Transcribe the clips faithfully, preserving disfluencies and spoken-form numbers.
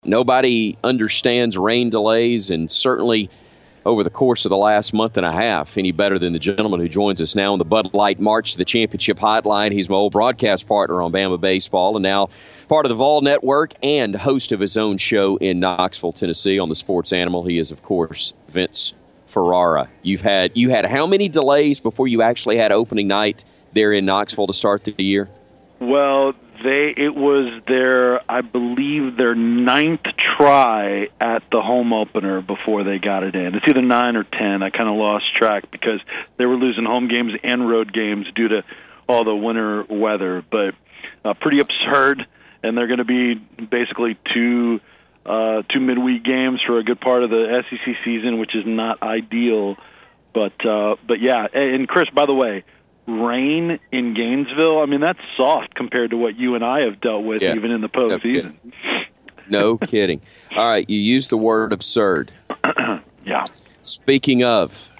Nobody understands rain delays, and certainly over the course of the last month and a half, any better than the gentleman who joins us now on the Bud Light March to the Championship Hotline. He's my old broadcast partner on Bama Baseball and now part of the Vol Network and host of his own show in Knoxville, Tennessee on the Sports Animal. He is, of course, Vince Ferrara. You've had you had how many delays before you actually had opening night there in Knoxville to start the year? Well, they it was their, I believe, their ninth try at the home opener before they got it in. It's either nine or ten. I kind of lost track because they were losing home games and road games due to all the winter weather. But uh, pretty absurd, and they're going to be basically two uh, two midweek games for a good part of the S E C season, which is not ideal. But uh, but yeah, and Chris, by the way, rain in Gainesville, I mean, that's soft compared to what you and I have dealt with, yeah. even in the postseason. No kidding. No kidding. All right, you used the word absurd. Yeah. Speaking of,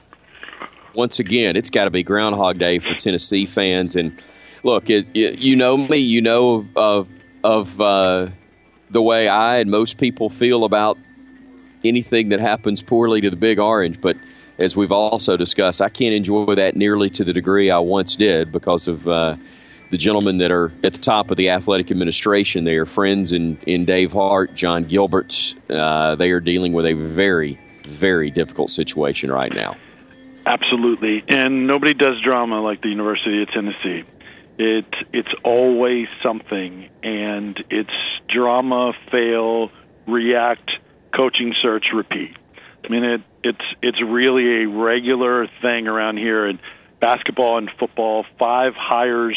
once again, it's got to be Groundhog Day for Tennessee fans. And look, it, it, you know me, you know of of, of uh, the way I and most people feel about anything that happens poorly to the Big Orange, but as we've also discussed, I can't enjoy that nearly to the degree I once did because of uh, the gentlemen that are at the top of the athletic administration. They are friends in, in Dave Hart, John Gilbert. Uh, they are dealing with a very, very difficult situation right now. Absolutely. And nobody does drama like the University of Tennessee. It, it's always something, and it's drama, fail, react, coaching search, repeat. I mean, it, it's it's really a regular thing around here in basketball and football. Five hires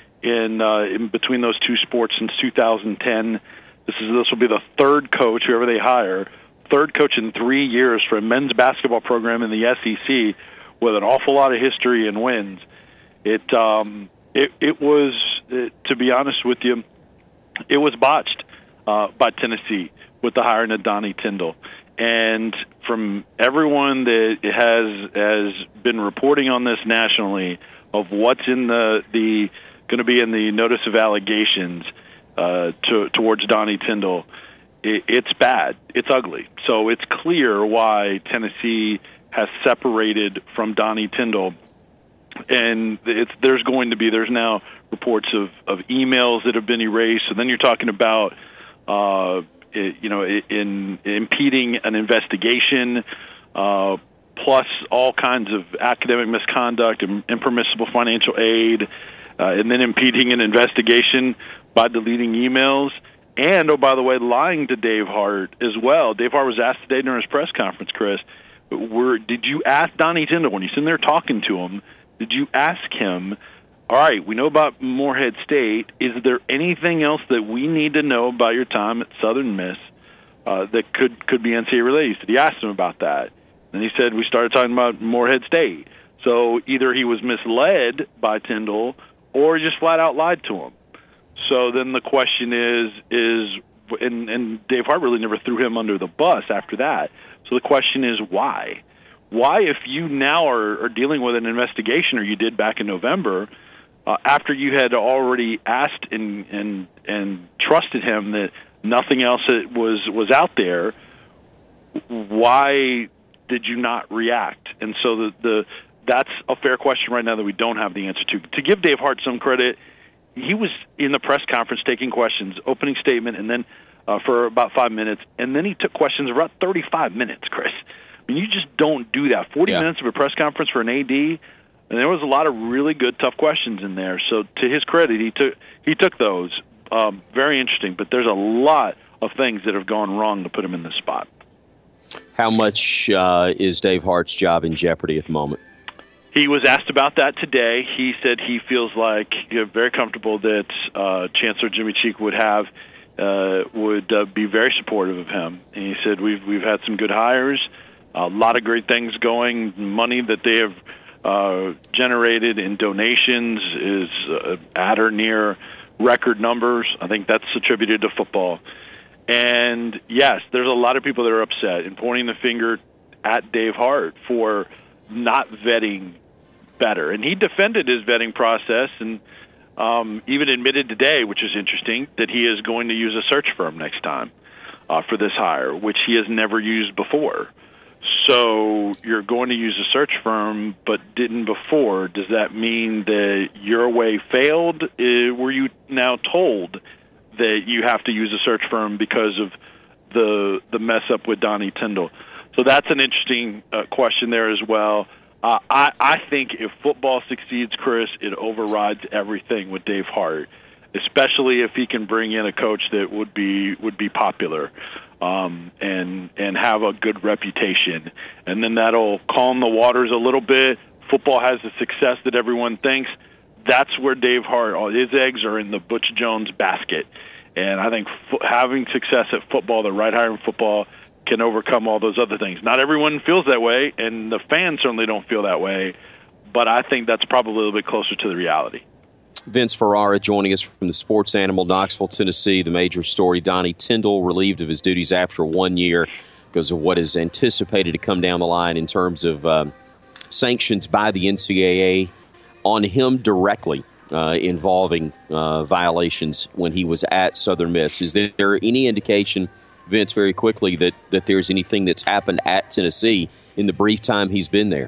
in uh, in between those two sports since two thousand ten. This is this will be the third coach, whoever they hire, third coach in three years for a men's basketball program in the S E C with an awful lot of history and wins. It um it it was it, to be honest with you, it was botched uh, by Tennessee with the hiring of Donnie Tyndall. And from everyone that has has been reporting on this nationally of what's in the the going to be in the notice of allegations uh, to, towards Donnie Tyndall, it, it's bad, it's ugly. So it's clear why Tennessee has separated from Donnie Tyndall, and it's there's going to be there's now reports of of emails that have been erased. So then you're talking about. Uh, you know, in impeding an investigation, uh, plus all kinds of academic misconduct and impermissible financial aid, uh, and then impeding an investigation by deleting emails. And, oh, by the way, lying to Dave Hart as well. Dave Hart was asked today during his press conference, Chris, were, did you ask Donnie Tyndall, when you're sitting there talking to him, did you ask him, all right, we know about Morehead State. Is there anything else that we need to know about your time at Southern Miss uh, that could, could be N C double A related? So he asked him about that. And he said, we started talking about Morehead State. So either he was misled by Tyndall or he just flat out lied to him. So then the question is, is and, and Dave Hart really never threw him under the bus after that. So the question is, why? Why, if you now are, are dealing with an investigation, or you did back in November, Uh, after you had already asked and, and and trusted him that nothing else was was out there, why did you not react? And so the, the that's a fair question right now that we don't have the answer to. To give Dave Hart some credit, he was in the press conference taking questions, opening statement, and then uh, for about five minutes, and then he took questions for about thirty-five minutes, Chris. I mean, you just don't do that. forty yeah. minutes of a press conference for an A D. And there was a lot of really good, tough questions in there. So to his credit, he took he took those. Um, very interesting. But there's a lot of things that have gone wrong to put him in this spot. How much uh, is Dave Hart's job in jeopardy at the moment? He was asked about that today. He said he feels like you know, very comfortable that uh, Chancellor Jimmy Cheek would have uh, would uh, be very supportive of him. And he said we've we've had some good hires, a lot of great things going, money that they have. Uh, generated in donations is uh, at or near record numbers. I think that's attributed to football. And, yes, there's a lot of people that are upset and pointing the finger at Dave Hart for not vetting better. And he defended his vetting process and um, even admitted today, which is interesting, that he is going to use a search firm next time. uh, for this hire, which he has never used before. So you're going to use a search firm, but didn't before. Does that mean that your way failed? Uh, were you now told that you have to use a search firm because of the the mess up with Donnie Tyndall? So that's an interesting uh, question there as well. Uh, I, I think if football succeeds, Chris, it overrides everything with Dave Hart, especially if he can bring in a coach that would be would be popular. Um, and and have a good reputation, and then that'll calm the waters a little bit. Football has the success that everyone thinks. That's where Dave Hart, all his eggs are in the Butch Jones basket, and I think fo- having success at football, the right hire in football, can overcome all those other things. Not everyone feels that way, and the fans certainly don't feel that way, but I think that's probably a little bit closer to the reality. Vince Ferrara joining us from the Sports Animal, Knoxville, Tennessee. The major story, Donnie Tyndall relieved of his duties after one year because of what is anticipated to come down the line in terms of uh, sanctions by the N C double A on him directly uh, involving uh, violations when he was at Southern Miss. Is there any indication, Vince, very quickly, that, that there's anything that's happened at Tennessee in the brief time he's been there?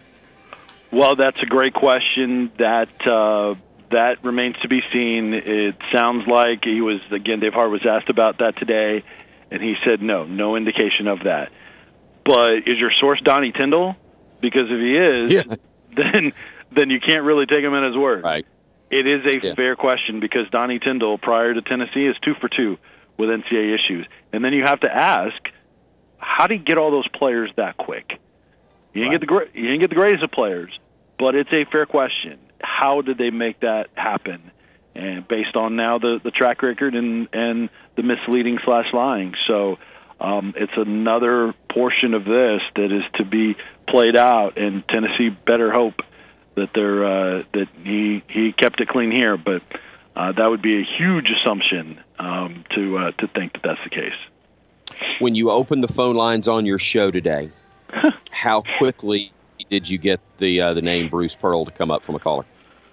Well, that's a great question. That uh, that remains to be seen. It sounds like he was, again, Dave Hart was asked about that today, and he said no, no indication of that. But is your source Donnie Tyndall? Because if he is, yeah. then then you can't really take him at his word. Right. It is a yeah. fair question because Donnie Tyndall, prior to Tennessee, is two for two with N C double A issues. And then you have to ask, how did he get all those players that quick? You didn't, right. get, the, you didn't get the greatest of players, but it's a fair question. How did they make that happen? And based on now the, the track record and, and the misleading slash lying. So um, it's another portion of this that is to be played out, and Tennessee better hope that they're uh, that he he kept it clean here. But uh, that would be a huge assumption um, to uh, to think that that's the case. When you opened the phone lines on your show today, how quickly did you get the uh, the name Bruce Pearl to come up from a caller?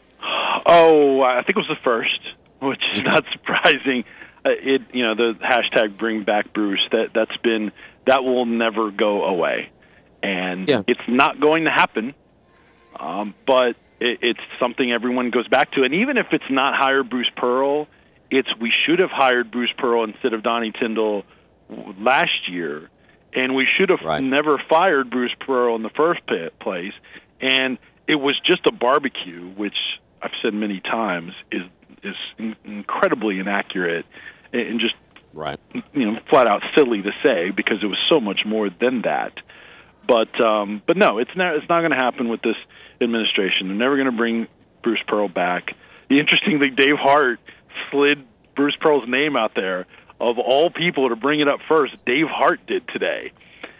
Oh, I think it was the first, which is not surprising. Uh, it you know the hashtag Bring Back Bruce, that that's been that will never go away, and yeah. it's not going to happen. Um, but it, it's something everyone goes back to, and even if it's not hire Bruce Pearl, it's we should have hired Bruce Pearl instead of Donnie Tyndall last year, and we should have right. never fired Bruce Pearl in the first place. And it was just a barbecue, which I've said many times is is incredibly inaccurate and just right. you know flat out silly to say because it was so much more than that. But um, but no, it's not it's not going to happen with this administration. They're never going to bring Bruce Pearl back. The interesting thing, Dave Hart slid Bruce Pearl's name out there. Of all people to bring it up first, Dave Hart did today.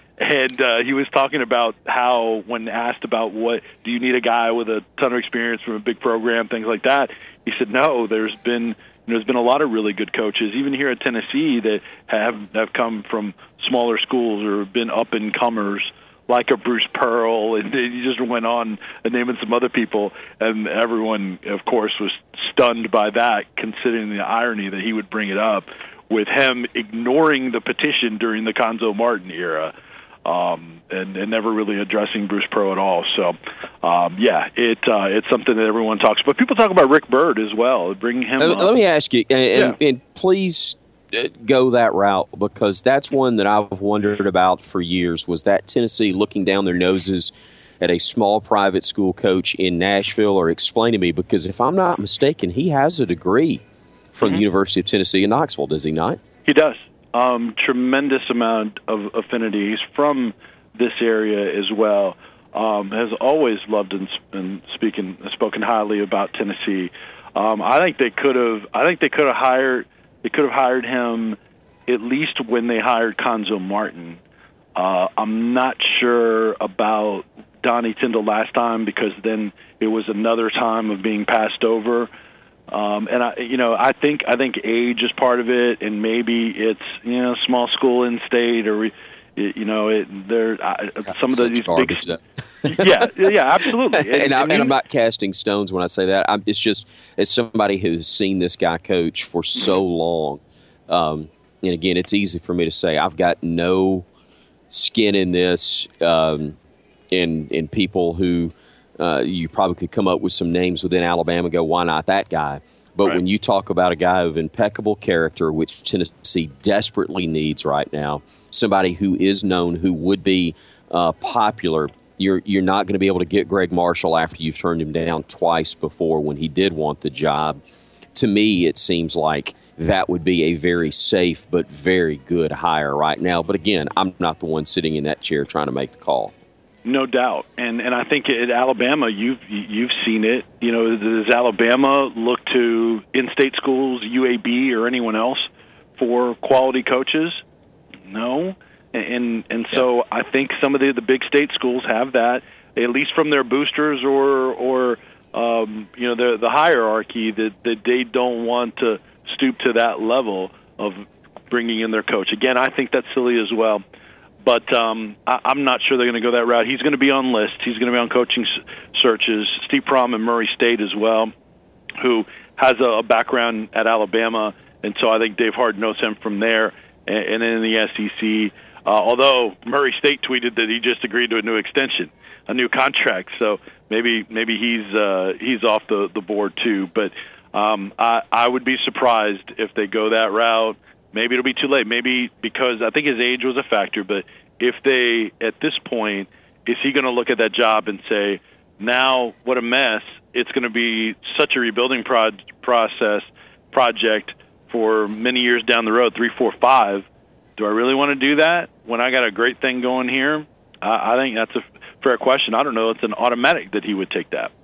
And uh, he was talking about how, when asked about what, do you need a guy with a ton of experience from a big program, things like that, he said, no, there's been there's been a lot of really good coaches, even here at Tennessee, that have, have come from smaller schools or have been up-and-comers, like a Bruce Pearl, and he just went on and naming some other people, and everyone, of course, was stunned by that, considering the irony that he would bring it up, with him ignoring the petition during the Cuonzo Martin era, um, and, and never really addressing Bruce Pearl at all. So, um, yeah, it uh, it's something that everyone talks about. People talk about Rick Byrd as well, bringing him uh, up. Let me ask you, and, yeah. and, and please go that route, because that's one that I've wondered about for years, was that Tennessee looking down their noses at a small private school coach in Nashville? Or explain to me, because if I'm not mistaken, he has a degree from mm-hmm. the University of Tennessee in Knoxville, does he not? He does. Um, tremendous amount of affinity. He's from this area as well. Um, has always loved and, and speaking spoken highly about Tennessee. Um, I think they could have. I think they could have hired. They could have hired him at least when they hired Cuonzo Martin. Uh, I'm not sure about Donnie Tyndall last time, because then it was another time of being passed over. Um, and I, you know, I think I think age is part of it, and maybe it's you know small school in state, or you know, it, there I, some of the, these big, yeah, yeah, absolutely. And, and, I, and I'm not casting stones when I say that. I'm, it's just as somebody who's seen this guy coach for so long, um, and again, it's easy for me to say I've got no skin in this, um, in in people who uh, you probably could come up with some names within Alabama and go, why not that guy? But right. when you talk about a guy of impeccable character, which Tennessee desperately needs right now, somebody who is known, who would be uh, popular, you're you're not going to be able to get Greg Marshall after you've turned him down twice before when he did want the job. To me, it seems like that would be a very safe but very good hire right now. But again, I'm not the one sitting in that chair trying to make the call. No doubt, and and I think at Alabama, you've you've seen it. You know, does Alabama look to in-state schools, U A B, or anyone else for quality coaches? No, and and so I think some of the the big state schools have that, at least from their boosters or or um, you know the the hierarchy, that that they don't want to stoop to that level of bringing in their coach. Again, I think that's silly as well. But um, I, I'm not sure they're going to go that route. He's going to be on lists. He's going to be on coaching s- searches. Steve Prohm at Murray State as well, who has a, a background at Alabama, and so I think Dave Hard knows him from there. And, and then in the S E C, uh, although Murray State tweeted that he just agreed to a new extension, a new contract, so maybe maybe he's uh, he's off the, the board too. But um, I, I would be surprised if they go that route. Maybe it'll be too late. Maybe because I think his age was a factor. But if they, at this point, is he going to look at that job and say, now what a mess, it's going to be such a rebuilding pro- process, project for many years down the road, three, four, five. Do I really want to do that when I got a great thing going here? I, I think that's a fair question. I don't know. It's an automatic that he would take that.